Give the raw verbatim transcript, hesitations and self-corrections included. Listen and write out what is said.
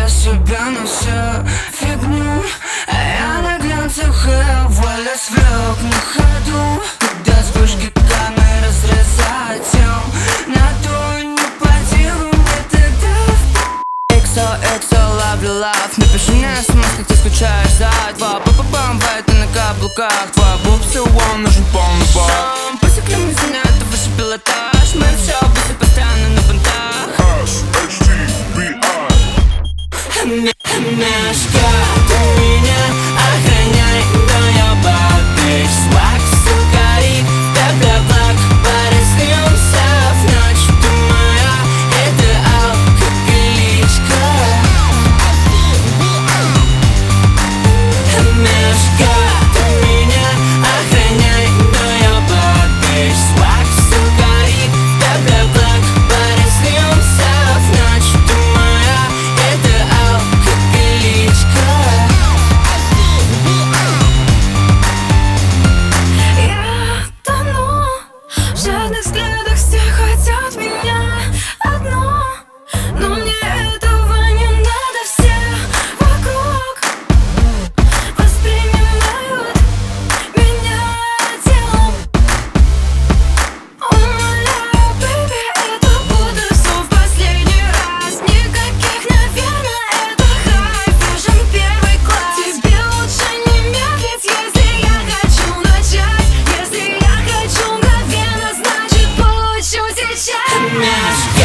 для себя на всю фигню. А я на глянцах и воля свек на ходу. Когда вспышки камер разрезают тем, на то не по делу мне тогда. Эксо, эксо, ловлю лав. Напиши мне смс, как ты скучаешь за два. Па-па-пам, ты на каблуках. Твой буб still one, нужен полный бак. Посекли мы за это выше пилотаж. Мы все быстро, постоянно на понтах. Мешка, ты меня охраняй, но я бабич. Свак, сука, и тебе благ. Пореснемся в ночь, ты моя, это алкоголичка. Мешка, ты меня охраняй, но я бабич. Свак, сука, и тебе благ. Пореснемся в ночь, ты моя, это алкоголичка. Я тону в жадных взглядах, все хотят меня одно, но мне этого не надо. Все вокруг воспринимают меня телом. Умоляю, бэйби, это буду все в последний раз. Никаких, наверное, это хай, фэшн первый класс. Тебе лучше не медлить, если я хочу начать. Если я хочу мгновенно, значит получу сейчас.